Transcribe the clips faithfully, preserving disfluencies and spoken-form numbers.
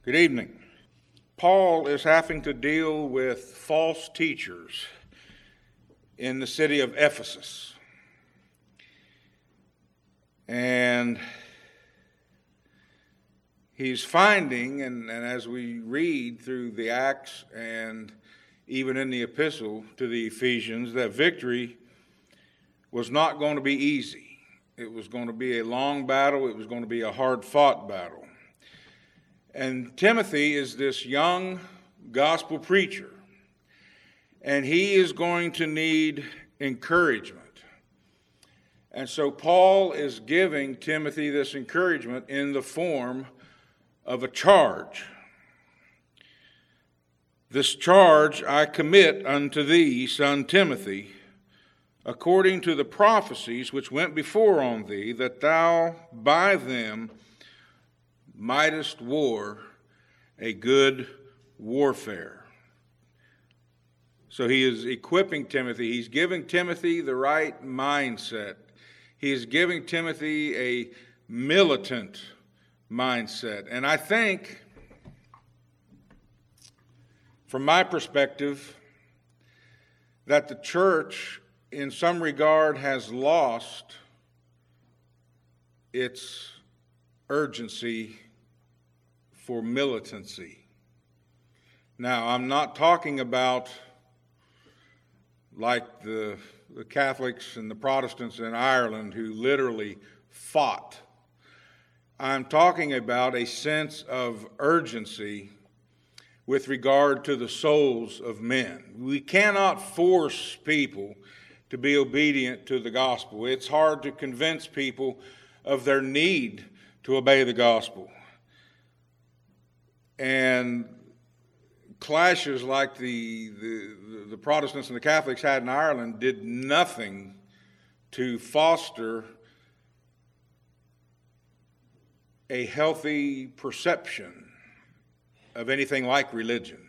Good evening. Paul is having to deal with false teachers in the city of Ephesus. And he's finding, and, and as we read through the Acts and even in the epistle to the Ephesians, that victory was not going to be easy. It was going to be a long battle. It was going to be a hard-fought battle. And Timothy is this young gospel preacher, and he is going to need encouragement. And so Paul is giving Timothy this encouragement in the form of a charge. This charge I commit unto thee, son Timothy, according to the prophecies which went before on thee, that thou by them mightest war a good warfare. So he is equipping Timothy. He's giving Timothy the right mindset. He is giving Timothy a militant mindset. And I think, from my perspective, that the church in some regard has lost its urgency for militancy. Now, I'm not talking about like the, the Catholics and the Protestants in Ireland who literally fought. I'm talking about a sense of urgency with regard to the souls of men. We cannot force people to be obedient to the gospel. It's hard to convince people of their need to obey the gospel. And clashes like the, the, the Protestants and the Catholics had in Ireland did nothing to foster a healthy perception of anything like religion.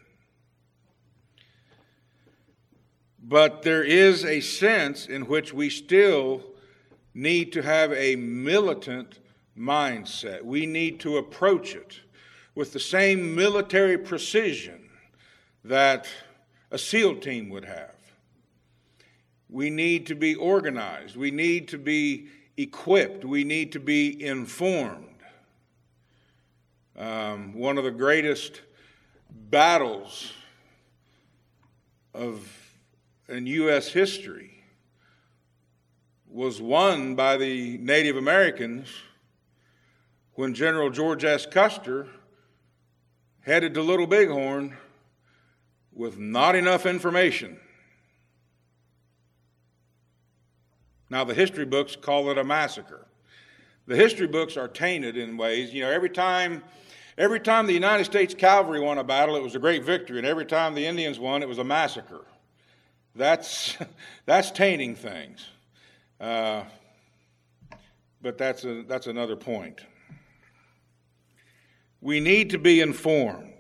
But there is a sense in which we still need to have a militant mindset. We need to approach it with the same military precision that a SEAL team would have. We need to be organized. We need to be equipped. We need to be informed. Um, one of the greatest battles of in U S history was won by the Native Americans when General George S. Custer headed to Little Bighorn with not enough information. Now, the history books call it a massacre. The history books are tainted in ways. You know, every time, every time the United States cavalry won a battle, it was a great victory, and every time the Indians won, it was a massacre. That's that's tainting things. Uh, but that's a, that's another point. We need to be informed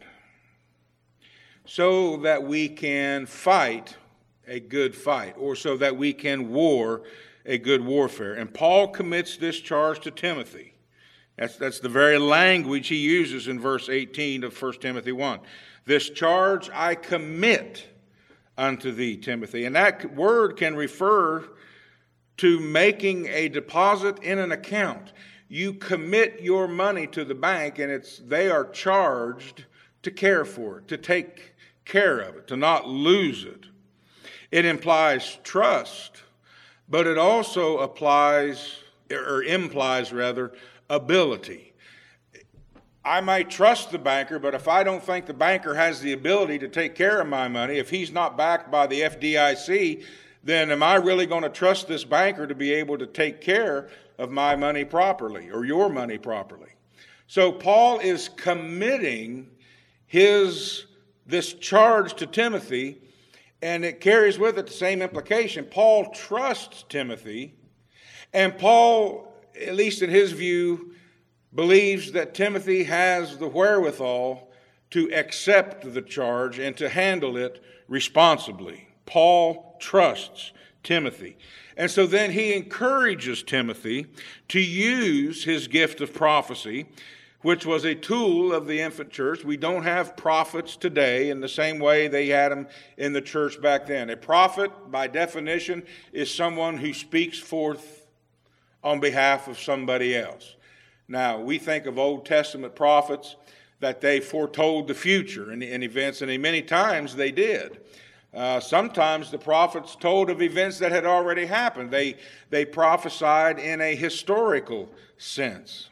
so that we can fight a good fight, or so that we can war a good warfare. And Paul commits this charge to Timothy. That's, that's the very language he uses in verse eighteen of First Timothy one. This charge I commit unto thee, Timothy. And that word can refer to making a deposit in an account. You commit your money to the bank, and it's they are charged to care for it, to take care of it, to not lose it. It implies trust, but it also applies, or implies rather, ability. I might trust the banker, but if I don't think the banker has the ability to take care of my money, if he's not backed by the F D I C, then am I really going to trust this banker to be able to take care of my money properly, or your money properly? So Paul is committing his this charge to Timothy, and it carries with it the same implication. Paul trusts Timothy, and Paul, at least in his view, believes that Timothy has the wherewithal to accept the charge and to handle it responsibly. Paul trusts Timothy. And so then he encourages Timothy to use his gift of prophecy, which was a tool of the infant church. We don't have prophets today in the same way they had them in the church back then. A prophet, by definition, is someone who speaks forth on behalf of somebody else. Now, we think of Old Testament prophets that they foretold the future and, and events, and many times they did. Uh, sometimes the prophets told of events that had already happened. They, they prophesied in a historical sense.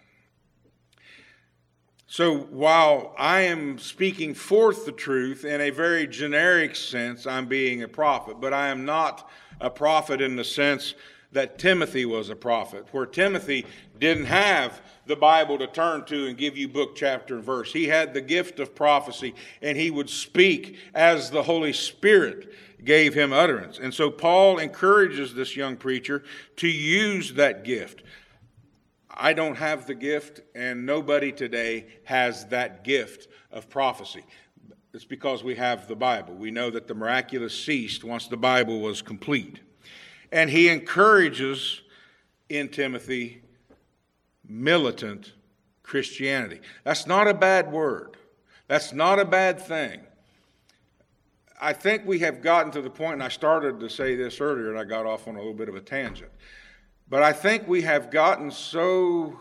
So while I am speaking forth the truth in a very generic sense, I'm being a prophet, but I am not a prophet in the sense that Timothy was a prophet, where Timothy didn't have the Bible to turn to and give you book, chapter, and verse. He had the gift of prophecy, and he would speak as the Holy Spirit gave him utterance. And so Paul encourages this young preacher to use that gift. I don't have the gift, and nobody today has that gift of prophecy. It's because we have the Bible. We know that the miraculous ceased once the Bible was complete. And he encourages in Timothy militant Christianity. That's not a bad word. That's not a bad thing. I think we have gotten to the point, and I started to say this earlier, and I got off on a little bit of a tangent. But I think we have gotten so,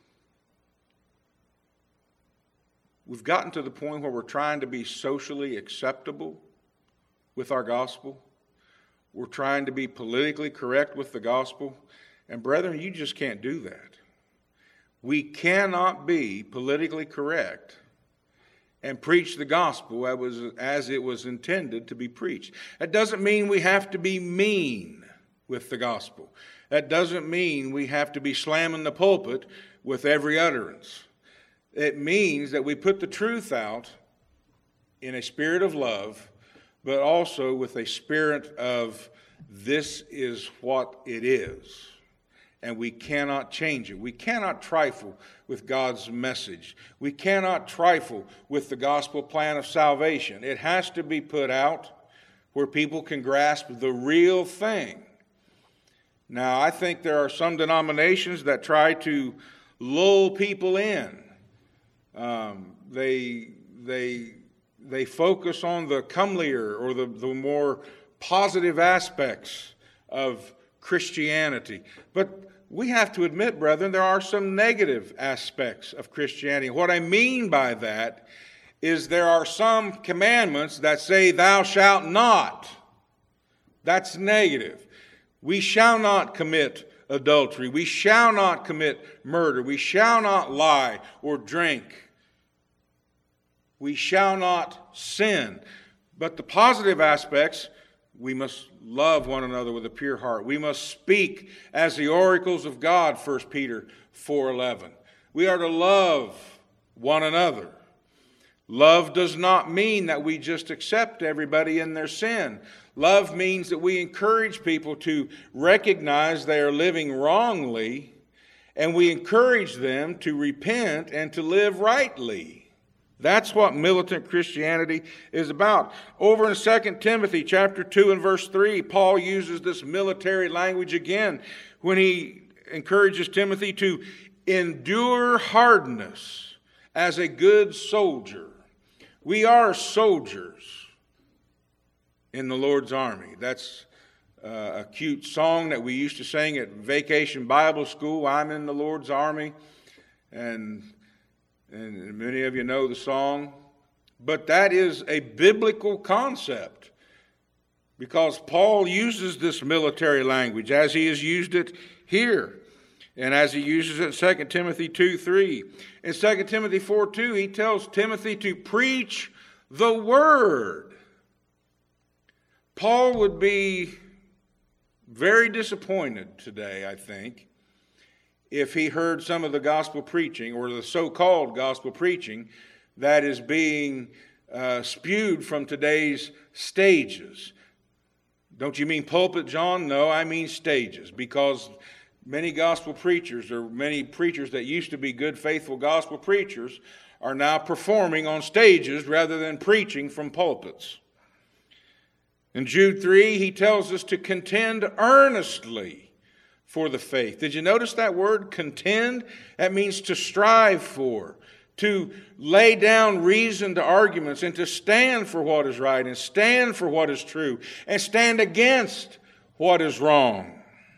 we've gotten to the point where we're trying to be socially acceptable with our gospel. We're trying to be politically correct with the gospel. And brethren, you just can't do that. We cannot be politically correct and preach the gospel as it was intended to be preached. That doesn't mean we have to be mean with the gospel. That doesn't mean we have to be slamming the pulpit with every utterance. It means that we put the truth out in a spirit of love, but also with a spirit of this is what it is, and we cannot change it. We cannot trifle with God's message. We cannot trifle with the gospel plan of salvation. It has to be put out where people can grasp the real thing. Now, I think there are some denominations that try to lull people in. Um, they, they, they focus on the comelier or the, the more positive aspects of Christianity. But we have to admit, brethren, there are some negative aspects of Christianity. What I mean by that is there are some commandments that say, thou shalt not. That's negative. We shall not commit adultery. We shall not commit murder. We shall not lie or drink. We shall not sin. But the positive aspects, we must love one another with a pure heart. We must speak as the oracles of God, First Peter four eleven. We are to love one another. Love does not mean that we just accept everybody in their sin. Love means that we encourage people to recognize they are living wrongly, and we encourage them to repent and to live rightly. That's what militant Christianity is about. Over in Second Timothy chapter two and verse three, Paul uses this military language again when he encourages Timothy to endure hardness as a good soldier. We are soldiers in the Lord's army. That's uh, a cute song that we used to sing at Vacation Bible School. I'm in the Lord's army. And, and many of you know the song. But that is a biblical concept, because Paul uses this military language as he has used it here, and as he uses it in Second Timothy two three. In Second Timothy four two, he tells Timothy to preach the word. Paul would be very disappointed today, I think, if he heard some of the gospel preaching, or the so-called gospel preaching, that is being uh, spewed from today's stages. Don't you mean pulpit, John? No, I mean stages, because many gospel preachers, or many preachers that used to be good, faithful gospel preachers, are now performing on stages rather than preaching from pulpits. In Jude three, he tells us to contend earnestly for the faith. Did you notice that word, contend? That means to strive for, to lay down reasoned arguments and to stand for what is right and stand for what is true and stand against what is wrong.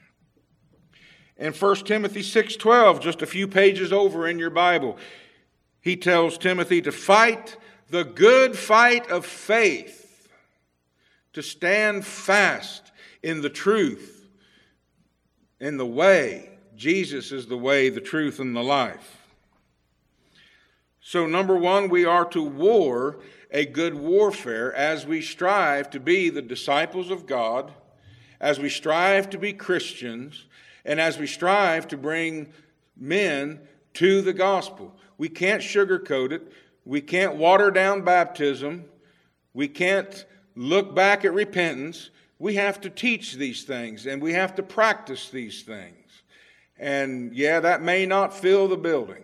In First Timothy six twelve, just a few pages over in your Bible, he tells Timothy to fight the good fight of faith, to stand fast in the truth, in the way. Jesus is the way, the truth, and the life. So number one, we are to war a good warfare as we strive to be the disciples of God, as we strive to be Christians, and as we strive to bring men to the gospel. We can't sugarcoat it. We can't water down baptism. We can't look back at repentance. We have to teach these things, and we have to practice these things. And yeah, that may not fill the building.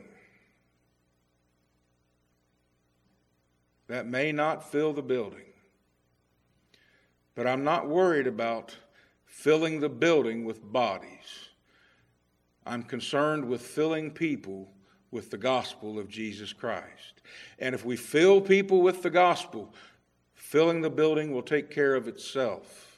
That may not fill the building. But I'm not worried about filling the building with bodies. I'm concerned with filling people with the gospel of Jesus Christ. And if we fill people with the gospel, filling the building will take care of itself.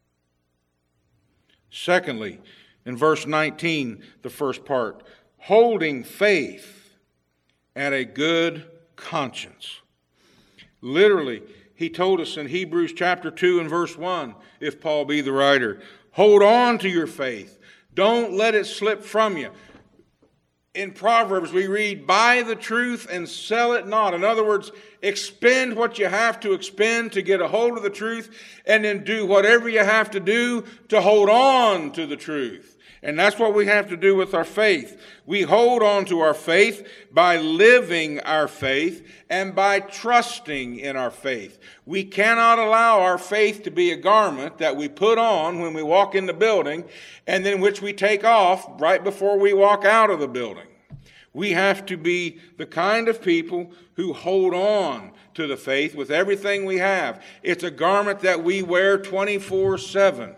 Secondly, in verse nineteen, the first part, holding faith and a good conscience. Literally, he told us in Hebrews chapter two and verse one, if Paul be the writer, hold on to your faith. Don't let it slip from you. In Proverbs, we read, buy the truth and sell it not. In other words, expend what you have to expend to get a hold of the truth, and then do whatever you have to do to hold on to the truth. And that's what we have to do with our faith. We hold on to our faith by living our faith and by trusting in our faith. We cannot allow our faith to be a garment that we put on when we walk in the building and then which we take off right before we walk out of the building. We have to be the kind of people who hold on to the faith with everything we have. It's a garment that we wear twenty-four seven.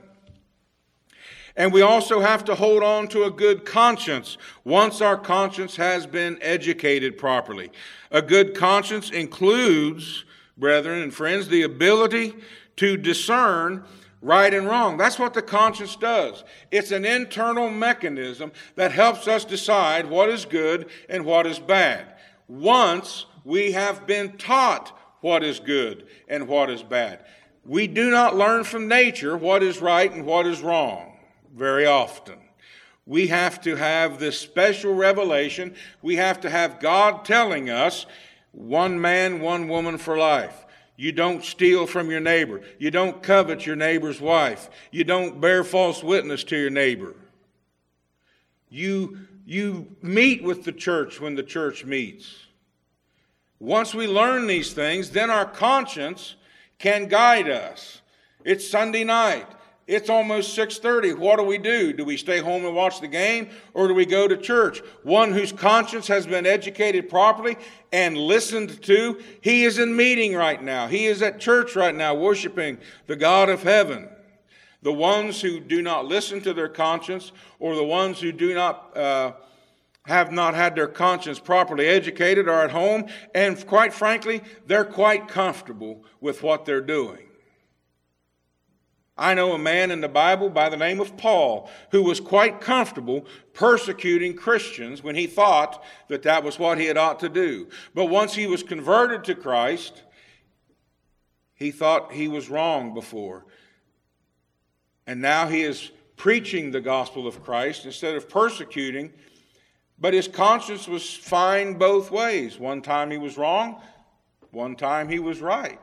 And we also have to hold on to a good conscience once our conscience has been educated properly. A good conscience includes, brethren and friends, the ability to discern right and wrong. That's what the conscience does. It's an internal mechanism that helps us decide what is good and what is bad. Once we have been taught what is good and what is bad. We do not learn from nature what is right and what is wrong very often. We have to have this special revelation. We have to have God telling us, one man, one woman for life. You don't steal from your neighbor. You don't covet your neighbor's wife. You don't bear false witness to your neighbor. You, you meet with the church when the church meets. Once we learn these things, then our conscience can guide us. It's Sunday night. It's almost six thirty. What do we do? Do we stay home and watch the game, or do we go to church? One whose conscience has been educated properly and listened to, he is in meeting right now. He is at church right now worshiping the God of heaven. The ones who do not listen to their conscience, or the ones who do not uh, have not had their conscience properly educated, are at home, and quite frankly, they're quite comfortable with what they're doing. I know a man in the Bible by the name of Paul who was quite comfortable persecuting Christians when he thought that that was what he had ought to do. But once he was converted to Christ, he thought he was wrong before. And now he is preaching the gospel of Christ instead of persecuting. But his conscience was fine both ways. One time he was wrong, one time he was right.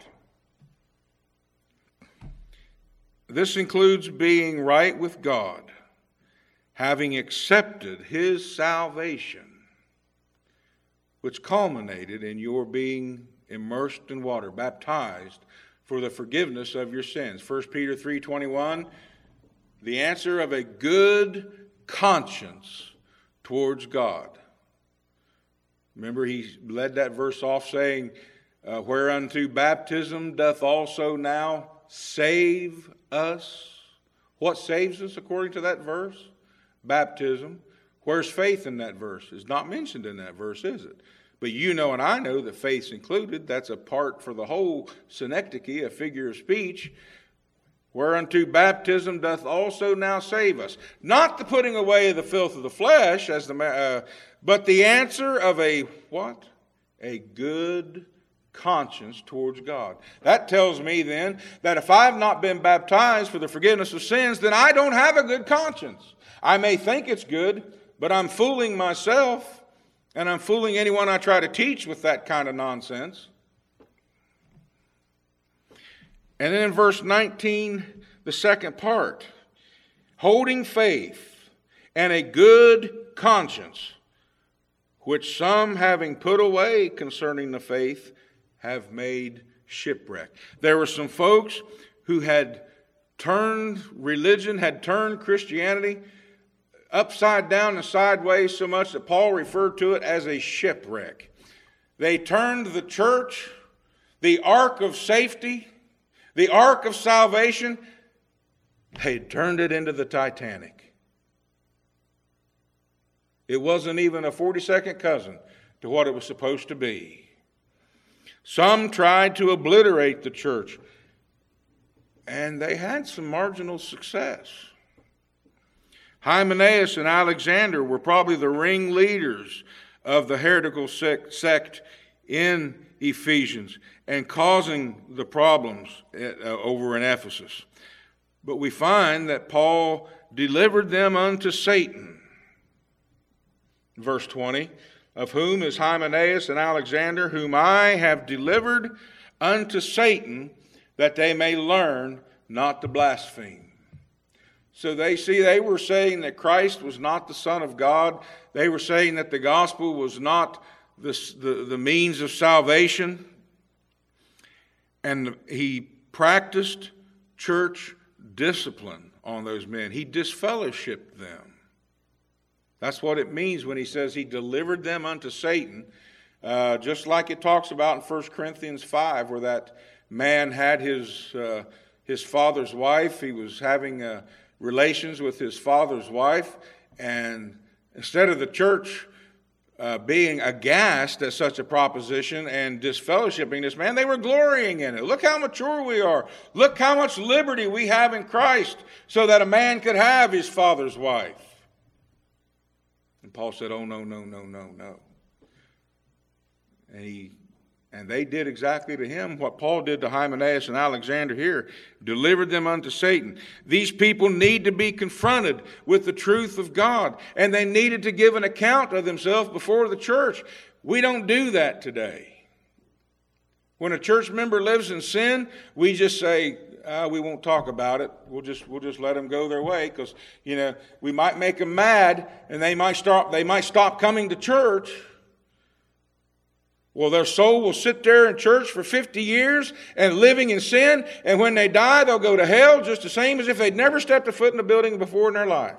This includes being right with God, having accepted his salvation, which culminated in your being immersed in water, baptized for the forgiveness of your sins. First Peter three twenty-one, the answer of a good conscience towards God. Remember, he led that verse off saying, uh, whereunto baptism doth also now save us. What saves us according to that verse? Baptism. Where's faith in that verse? It's not mentioned in that verse, is it? But you know and I know that faith's included. That's a part for the whole synecdoche, a figure of speech. Whereunto baptism doth also now save us. Not the putting away of the filth of the flesh, as the uh, but the answer of a what? A good conscience towards God. That tells me then that if I've not been baptized for the forgiveness of sins, then I don't have a good conscience. I may think it's good, but I'm fooling myself, and I'm fooling anyone I try to teach with that kind of nonsense. And then in verse nineteen, the second part, holding faith and a good conscience, which some having put away concerning the faith have made shipwreck. There were some folks who had turned religion, had turned Christianity upside down and sideways so much that Paul referred to it as a shipwreck. They turned the church, the ark of safety, the ark of salvation, they turned it into the Titanic. It wasn't even a forty-second cousin to what it was supposed to be. Some tried to obliterate the church, and they had some marginal success. Hymenaeus and Alexander were probably the ringleaders of the heretical sect in Ephesians and causing the problems over in Ephesus. But we find that Paul delivered them unto Satan. Verse twenty, of whom is Hymenaeus and Alexander, whom I have delivered unto Satan, that they may learn not to blaspheme. So they see they were saying that Christ was not the Son of God. They were saying that the gospel was not the, the, the means of salvation. And he practiced church discipline on those men. He disfellowshipped them. That's what it means when he says he delivered them unto Satan. Uh, just like it talks about in First Corinthians five, where that man had his, uh, his father's wife. He was having a relations with his father's wife, and instead of the church uh, being aghast at such a proposition and disfellowshipping this man, they were glorying in it. Look how mature we are. Look how much liberty we have in Christ so that a man could have his father's wife. And Paul said, oh, no, no, no, no, no. And he And they did exactly to him what Paul did to Hymenaeus and Alexander here, delivered them unto Satan. These people need to be confronted with the truth of God, and they needed to give an account of themselves before the church. We don't do that today. When a church member lives in sin, we just say, uh, we won't talk about it. We'll just we'll just let them go their way, because you know we might make them mad, and they might stop they might stop coming to church. Well, their soul will sit there in church for fifty years and living in sin, and when they die, they'll go to hell just the same as if they'd never stepped a foot in a building before in their life.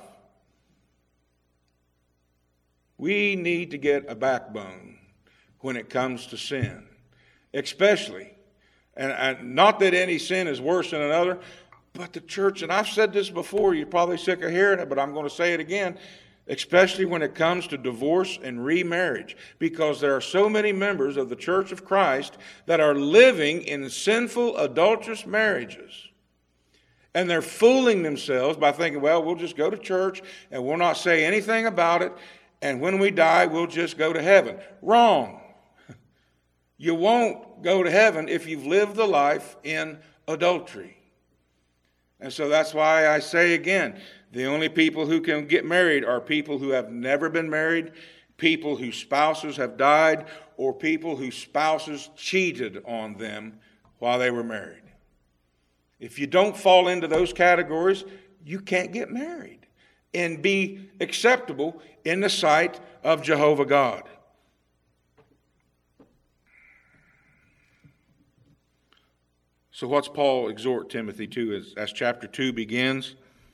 We need to get a backbone when it comes to sin, especially, and, and not that any sin is worse than another, but the church, and I've said this before, you're probably sick of hearing it, but I'm going to say it again, especially when it comes to divorce and remarriage, because there are so many members of the Church of Christ that are living in sinful, adulterous marriages. And they're fooling themselves by thinking, well, we'll just go to church and we'll not say anything about it, and when we die, we'll just go to heaven. Wrong. You won't go to heaven if you've lived the life in adultery. And so that's why I say again, the only people who can get married are people who have never been married, people whose spouses have died, or people whose spouses cheated on them while they were married. If you don't fall into those categories, you can't get married and be acceptable in the sight of Jehovah God. So what's Paul exhort Timothy to as, as chapter two begins?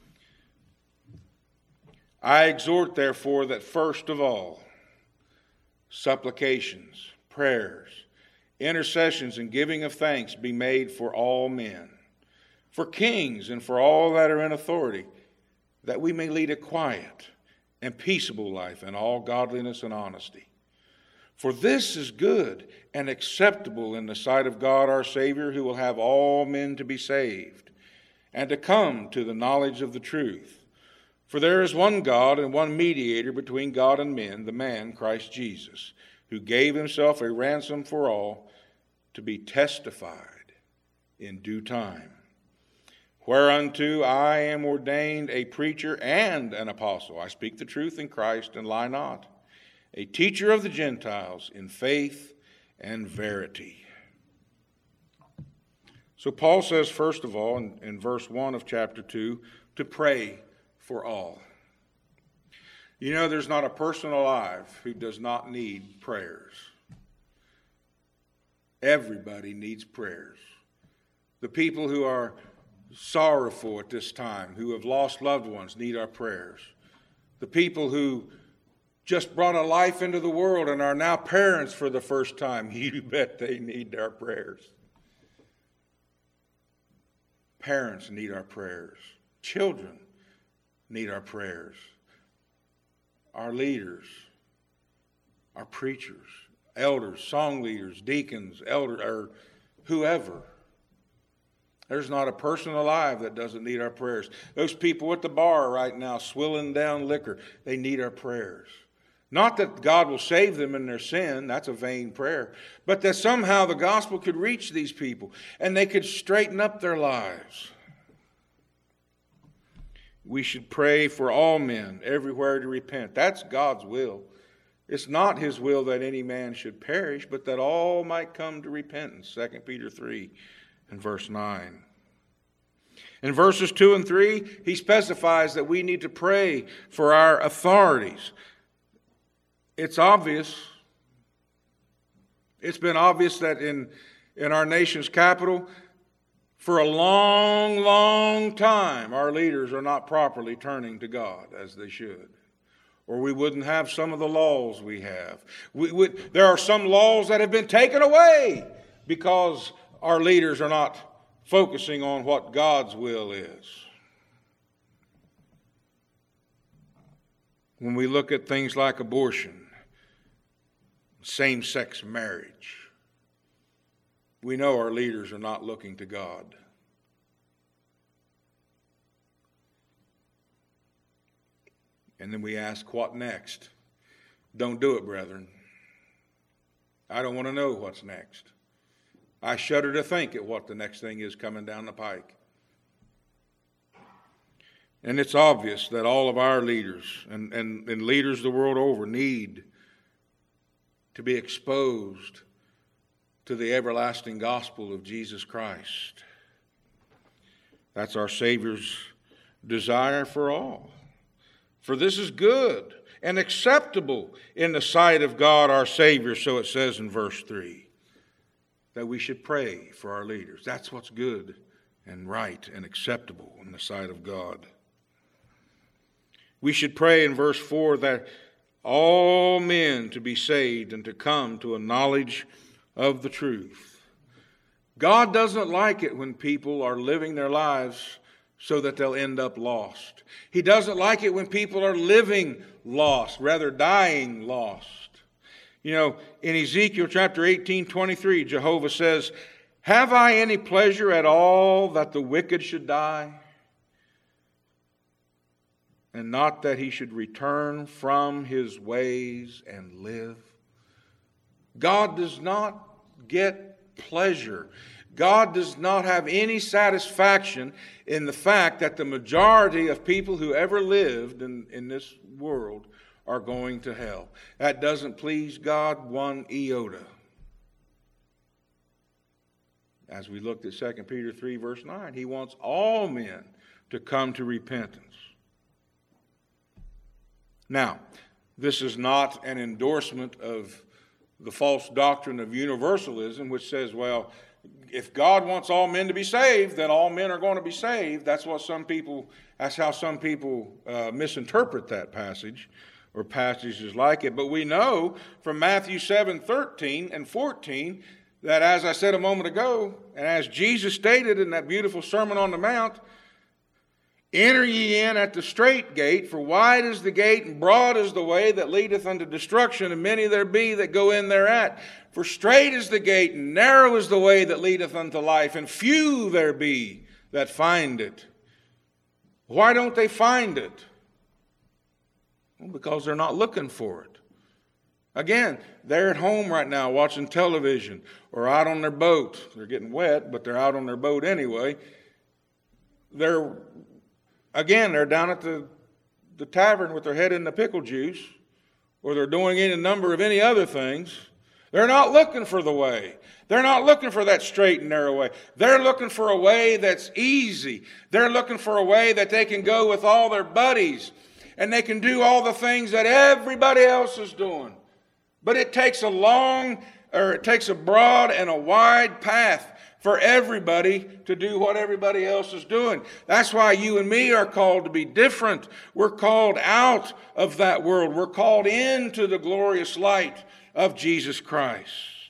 I exhort, therefore, that first of all, supplications, prayers, intercessions, and giving of thanks be made for all men, for kings and for all that are in authority, that we may lead a quiet and peaceable life in all godliness and honesty. For this is good and acceptable in the sight of God our Savior, who will have all men to be saved and to come to the knowledge of the truth. For there is one God and one mediator between God and men, the man Christ Jesus, who gave himself a ransom for all, to be testified in due time. Whereunto I am ordained a preacher and an apostle. I speak the truth in Christ and lie not. A teacher of the Gentiles in faith and verity. So Paul says, first of all, in, in verse one of chapter two, to pray for all. You know, there's not a person alive who does not need prayers. Everybody needs prayers. The people who are sorrowful at this time, who have lost loved ones, need our prayers. The people who just brought a life into the world and are now parents for the first time, you bet they need our prayers. Parents need our prayers. Children need our prayers. Our leaders, our preachers, elders, song leaders, deacons, elders, or whoever. There's not a person alive that doesn't need our prayers. Those people at the bar right now swilling down liquor, they need our prayers. Not that God will save them in their sin, that's a vain prayer, but that somehow the gospel could reach these people and they could straighten up their lives. We should pray for all men everywhere to repent. That's God's will. It's not his will that any man should perish, but that all might come to repentance. Second Peter three and verse nine. In verses two and three, he specifies that we need to pray for our authorities. It's obvious. It's been obvious that in, in our nation's capital, for a long, long time, our leaders are not properly turning to God as they should. Or we wouldn't have some of the laws we have. We, we, there are some laws that have been taken away because our leaders are not focusing on what God's will is. When we look at things like abortion, same-sex marriage, we know our leaders are not looking to God. And then we ask, what next? Don't do it, brethren. I don't want to know what's next. I shudder to think at what the next thing is coming down the pike. And it's obvious that all of our leaders and, and, and leaders the world over need to be exposed to the everlasting gospel of Jesus Christ. That's our Savior's desire for all. For this is good and acceptable in the sight of God our Savior, so it says in verse three, that we should pray for our leaders. That's what's good and right and acceptable in the sight of God. We should pray in verse four that all men to be saved and to come to a knowledge of the truth. God doesn't like it when people are living their lives so that they'll end up lost. He doesn't like it when people are living lost, rather dying lost. You know, in Ezekiel chapter eighteen, twenty-three, Jehovah says, "Have I any pleasure at all that the wicked should die, and not that he should return from his ways and live?" God does not get pleasure. God does not have any satisfaction in the fact that the majority of people who ever lived in, in this world are going to hell. That doesn't please God one iota. As we looked at Second Peter three, verse nine, he wants all men to come to repentance. Now, this is not an endorsement of the false doctrine of universalism, which says, well, if God wants all men to be saved, then all men are going to be saved. That's what some people, that's how some people uh, misinterpret that passage or passages like it. But we know from Matthew seven, thirteen and fourteen that, as I said a moment ago, and as Jesus stated in that beautiful Sermon on the Mount, Enter ye in at the strait gate, for wide is the gate, and broad is the way that leadeth unto destruction, and many there be that go in thereat. For strait is the gate, and narrow is the way that leadeth unto life, and few there be that find it. Why don't they find it? Well, because they're not looking for it. Again, they're at home right now watching television or out on their boat. They're getting wet, but they're out on their boat anyway. They're, again, they're down at the, the tavern with their head in the pickle juice, or they're doing any number of any other things. They're not looking for the way. They're not looking for that straight and narrow way. They're looking for a way that's easy. They're looking for a way that they can go with all their buddies and they can do all the things that everybody else is doing. But it takes a long, or it takes a broad and a wide path for everybody to do what everybody else is doing. That's why you and me are called to be different. We're called out of that world. We're called into the glorious light of Jesus Christ.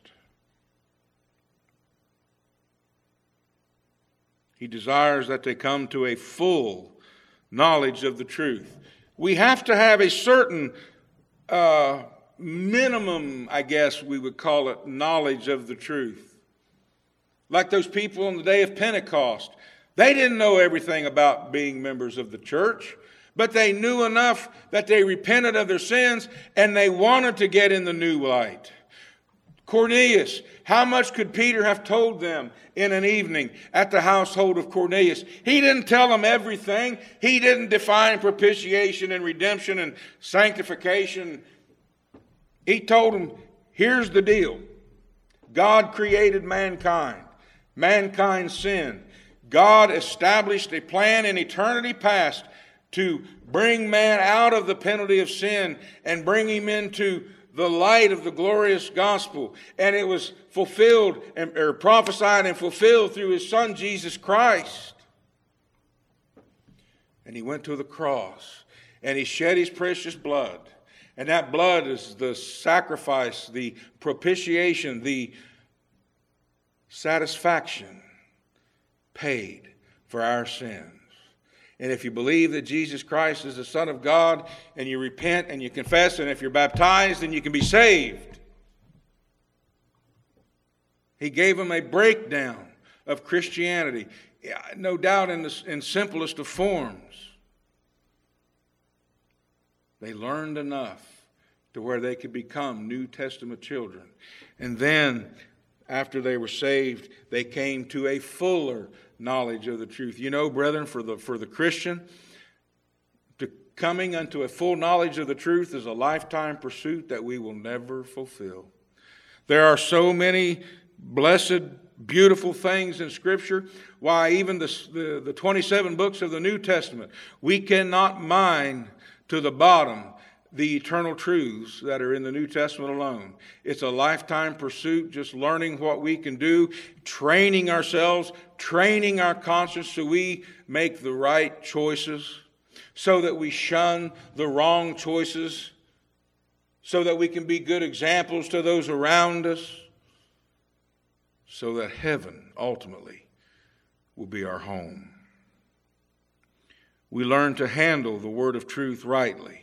He desires that they come to a full knowledge of the truth. We have to have a certain uh, minimum, I guess we would call it, knowledge of the truth. Like those people on the day of Pentecost. They didn't know everything about being members of the church, but they knew enough that they repented of their sins and they wanted to get in the new light. Cornelius, how much could Peter have told them in an evening at the household of Cornelius? He didn't tell them everything. He didn't define propitiation and redemption and sanctification. He told them, here's the deal. God created mankind. Mankind sinned. God established a plan in eternity past to bring man out of the penalty of sin and bring him into the light of the glorious gospel. And it was fulfilled, and, or prophesied and fulfilled through his Son, Jesus Christ. And he went to the cross, and he shed his precious blood. And that blood is the sacrifice, the propitiation, the satisfaction paid for our sins. And if you believe that Jesus Christ is the Son of God, and you repent and you confess, and if you're baptized, then you can be saved. He gave them a breakdown of Christianity, no doubt in the in simplest of forms. They learned enough to where they could become New Testament children. And then, after they were saved, they came to a fuller knowledge of the truth. You know, brethren, for the for the Christian, to coming unto a full knowledge of the truth is a lifetime pursuit that we will never fulfill. There are so many blessed, beautiful things in Scripture. Why, even the, the, the twenty-seven books of the New Testament, we cannot mine to the bottom the eternal truths that are in the New Testament alone. It's a lifetime pursuit, just learning what we can do, training ourselves, training our conscience so we make the right choices, so that we shun the wrong choices, so that we can be good examples to those around us, so that heaven ultimately will be our home. We learn to handle the word of truth rightly.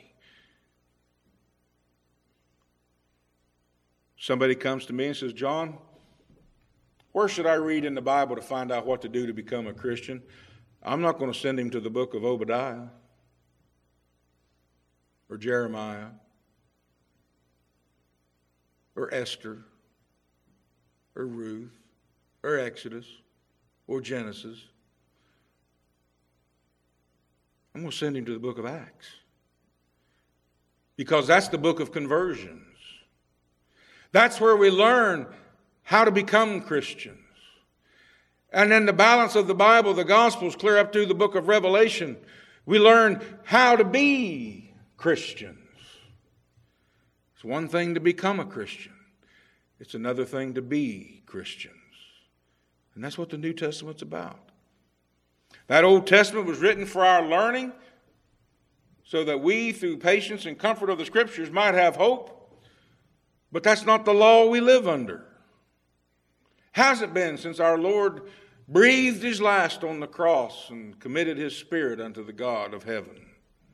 Somebody comes to me and says, John, where should I read in the Bible to find out what to do to become a Christian? I'm not going to send him to the book of Obadiah or Jeremiah or Esther or Ruth or Exodus or Genesis. I'm going to send him to the book of Acts, because that's the book of conversions. That's where we learn how to become Christians. And then the balance of the Bible, the Gospels, clear up through the book of Revelation, we learn how to be Christians. It's one thing to become a Christian. It's another thing to be Christians. And that's what the New Testament's about. That Old Testament was written for our learning, so that we, through patience and comfort of the Scriptures, might have hope. But that's not the law we live under. Has it been since our Lord breathed his last on the cross and committed his spirit unto the God of heaven.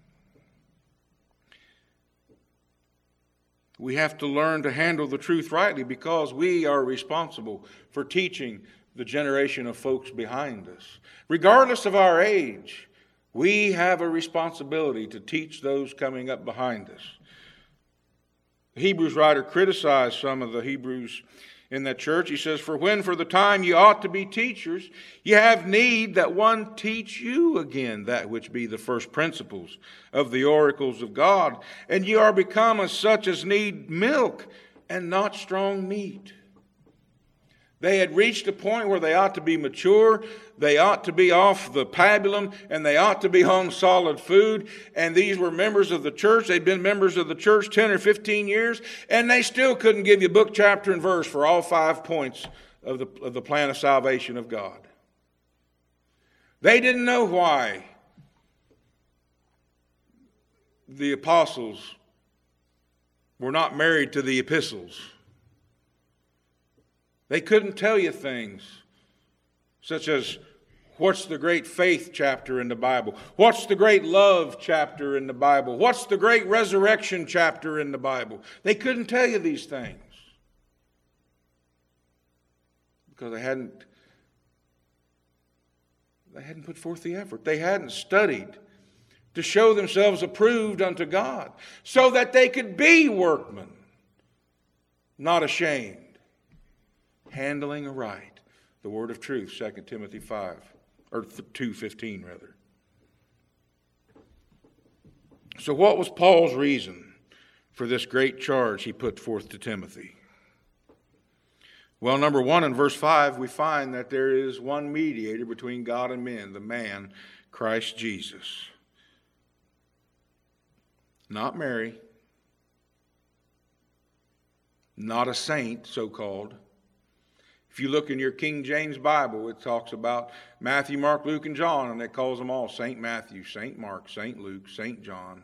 We have to learn to handle the truth rightly because we are responsible for teaching the generation of folks behind us. Regardless of our age, we have a responsibility to teach those coming up behind us. The Hebrews writer criticized some of the Hebrews in that church. He says, "For when for the time ye ought to be teachers, ye have need that one teach you again that which be the first principles of the oracles of God. And ye are become as such as need milk and not strong meat." They had reached a point where they ought to be mature, they ought to be off the pabulum, and they ought to be on solid food. And these were members of the church. They'd been members of the church ten or fifteen years, and they still couldn't give you book, chapter, and verse for all five points of the, of the plan of salvation of God. They didn't know why the apostles were not married to the epistles. They couldn't tell you things such as, what's the great faith chapter in the Bible? What's the great love chapter in the Bible? What's the great resurrection chapter in the Bible? They couldn't tell you these things because they hadn't, they hadn't put forth the effort. They hadn't studied to show themselves approved unto God so that they could be workmen, not ashamed, handling aright the word of truth, Second Timothy five, or two fifteen rather. So what was Paul's reason for this great charge he put forth to Timothy? Well, number one, in verse five, we find that there is one mediator between God and men, the man, Christ Jesus. Not Mary, not a saint, so-called. If you look in your King James Bible, it talks about Matthew, Mark, Luke, and John, and it calls them all Saint Matthew, Saint Mark, Saint Luke, Saint John.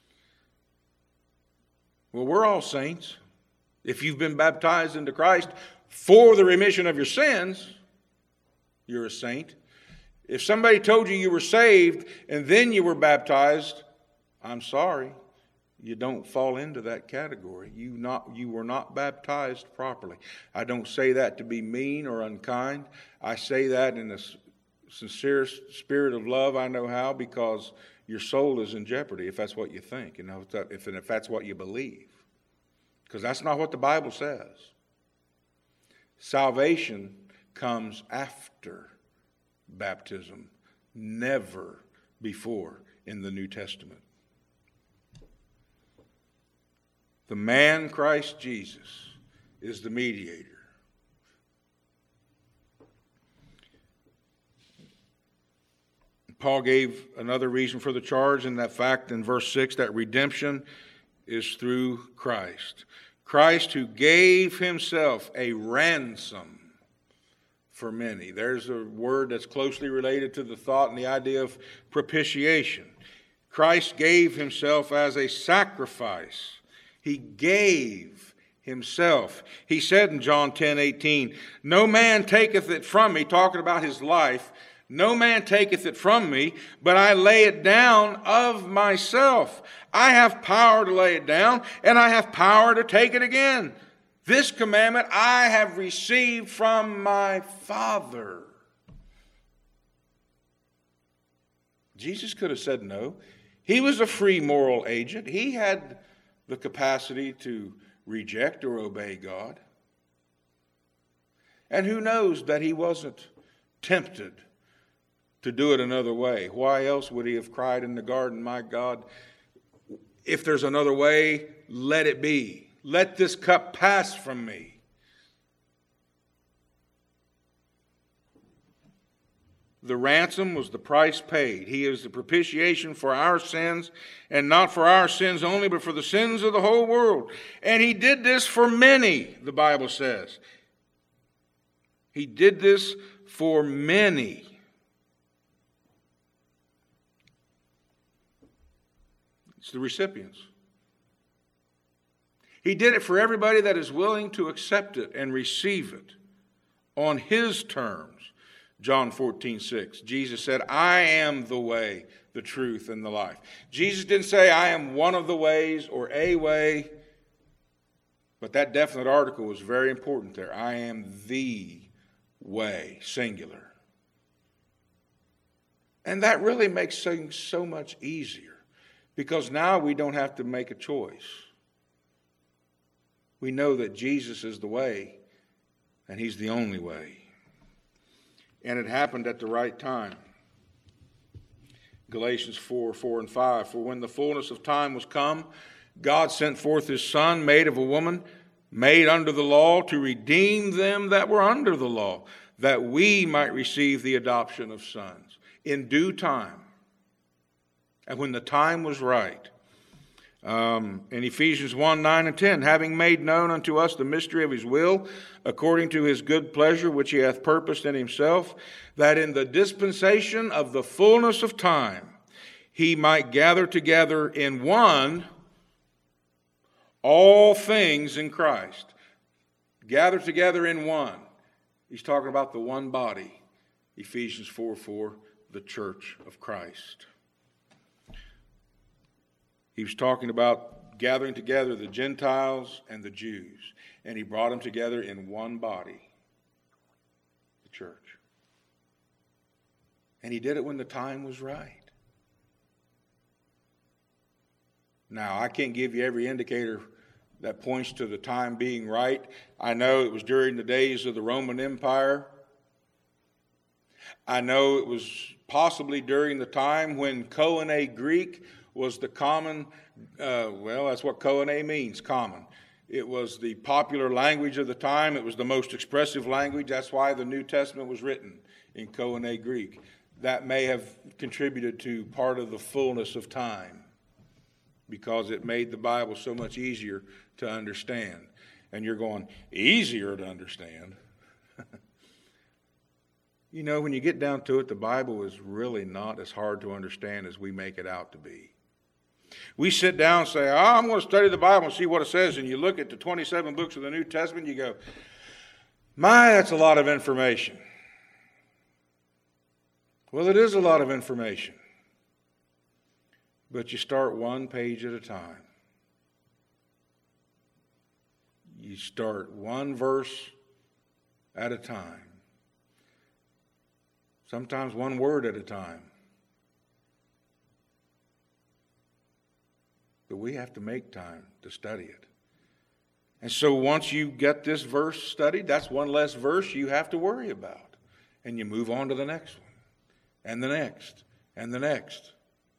Well, we're all saints. If you've been baptized into Christ for the remission of your sins, you're a saint. If somebody told you you were saved and then you were baptized, I'm sorry. You don't fall into that category. You not you were not baptized properly. I don't say that to be mean or unkind. I say that in a sincere spirit of love. I know how, because your soul is in jeopardy if that's what you think, you know, if if that's what you believe, because that's not what the Bible says. Salvation comes after baptism, never before in the New Testament. The man, Christ Jesus, is the mediator. Paul gave another reason for the charge in that fact in verse six, that redemption is through Christ. Christ who gave himself a ransom for many. There's a word that's closely related to the thought and the idea of propitiation. Christ gave himself as a sacrifice. He gave himself. He said in John ten eighteen, "No man taketh it from me," talking about his life, "no man taketh it from me, but I lay it down of myself. I have power to lay it down, and I have power to take it again. This commandment I have received from my Father." Jesus could have said no. He was a free moral agent. He had the capacity to reject or obey God. And who knows that he wasn't tempted to do it another way? Why else would he have cried in the garden, "My God, if there's another way, let it be. Let this cup pass from me"? The ransom was the price paid. He is the propitiation for our sins, and not for our sins only, but for the sins of the whole world. And he did this for many, the Bible says. He did this for many. It's the recipients. He did it for everybody that is willing to accept it and receive it on his terms. John fourteen six. Jesus said, I am the way, the truth, and the life. Jesus didn't say, I am one of the ways or a way, but that definite article was very important there. I am the way, singular. And that really makes things so much easier, because now we don't have to make a choice. We know that Jesus is the way, and he's the only way. And it happened at the right time. Galatians four, four and five. For when the fullness of time was come, God sent forth his Son, made of a woman, made under the law, to redeem them that were under the law, that we might receive the adoption of sons. In due time, and when the time was right. Um, in Ephesians one, nine and ten, having made known unto us the mystery of his will, according to his good pleasure, which he hath purposed in himself, that in the dispensation of the fullness of time he might gather together in one all things in Christ. Gather together in one. He's talking about the one body. Ephesians four, four, the church of Christ. He was talking about gathering together the Gentiles and the Jews, and he brought them together in one body, the church. And he did it when the time was right. Now, I can't give you every indicator that points to the time being right. I know it was during the days of the Roman Empire. I know it was possibly during the time when Koine Greek was the common, uh, well, that's what Koine means, common. It was the popular language of the time. It was the most expressive language. That's why the New Testament was written in Koine Greek. That may have contributed to part of the fullness of time, because it made the Bible so much easier to understand. And you're going, easier to understand? You know, when you get down to it, the Bible is really not as hard to understand as we make it out to be. We sit down and say, oh, I'm going to study the Bible and see what it says. And you look at the twenty-seven books of the New Testament, you go, my, that's a lot of information. Well, it is a lot of information. But you start one page at a time. You start one verse at a time. Sometimes one word at a time. But we have to make time to study it. And so once you get this verse studied, that's one less verse you have to worry about. And you move on to the next one, and the next, and the next.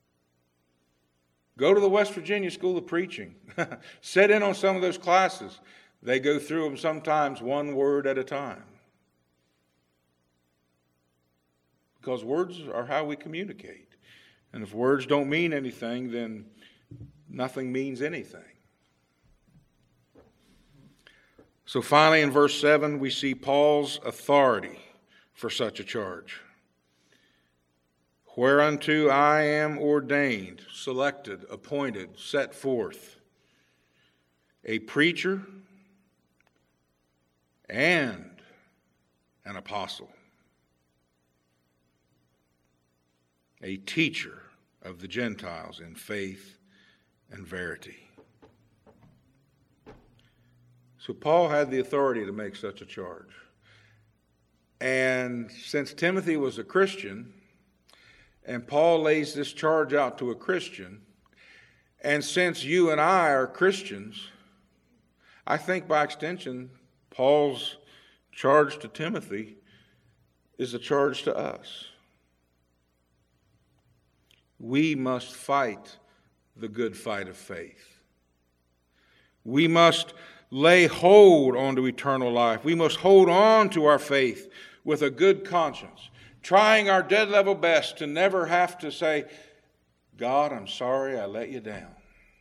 Go to the West Virginia School of Preaching. Sit in on some of those classes. They go through them sometimes one word at a time. Because words are how we communicate. And if words don't mean anything, then nothing means anything. So finally in verse seven, we see Paul's authority for such a charge. Whereunto I am ordained, selected, appointed, set forth, a preacher and an apostle, a teacher of the Gentiles in faith and verity. So Paul had the authority to make such a charge. And since Timothy was a Christian, and Paul lays this charge out to a Christian, and since you and I are Christians, I think by extension, Paul's charge to Timothy is a charge to us. We must fight the good fight of faith. We must lay hold onto eternal life. We must hold on to our faith with a good conscience, trying our dead level best to never have to say, God, I'm sorry I let you down.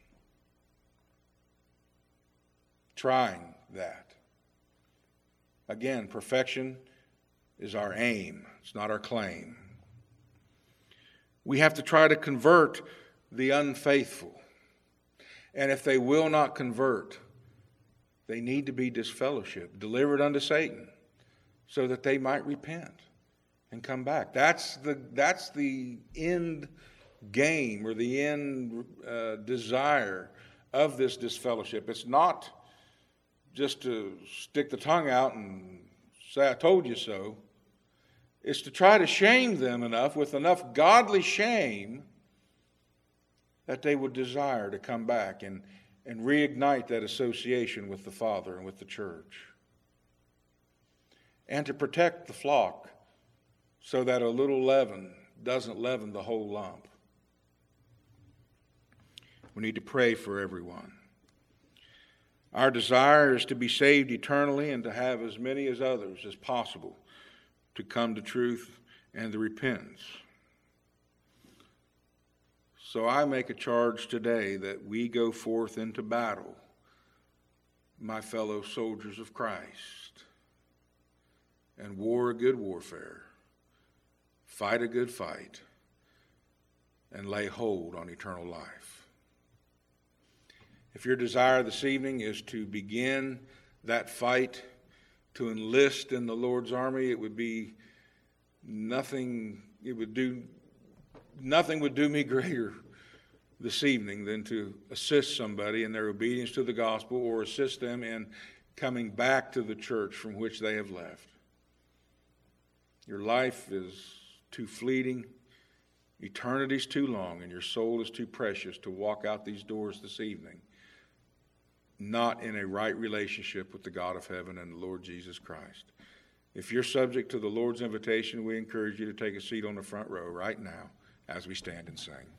Trying that. Again, perfection is our aim. It's not our claim. We have to try to convert the unfaithful. And if they will not convert, they need to be disfellowshipped, delivered unto Satan, so that they might repent and come back. That's the, that's the end game or the end uh, desire of this disfellowship. It's not just to stick the tongue out and say, I told you so. It's to try to shame them enough, with enough godly shame, that they would desire to come back and, and reignite that association with the Father and with the church. And to protect the flock so that a little leaven doesn't leaven the whole lump. We need to pray for everyone. Our desire is to be saved eternally and to have as many as others as possible to come to truth and to repentance. So I make a charge today that we go forth into battle, my fellow soldiers of Christ, and war a good warfare, fight a good fight, and lay hold on eternal life. If your desire this evening is to begin that fight, to enlist in the Lord's army, it would be nothing, it would do, nothing would do me greater this evening than to assist somebody in their obedience to the gospel, or assist them in coming back to the church from which they have left. Your life is too fleeting, eternity's too long, and your soul is too precious to walk out these doors this evening not in a right relationship with the God of heaven and the Lord Jesus Christ. If you're subject to the Lord's invitation, we encourage you to take a seat on the front row right now as we stand and sing.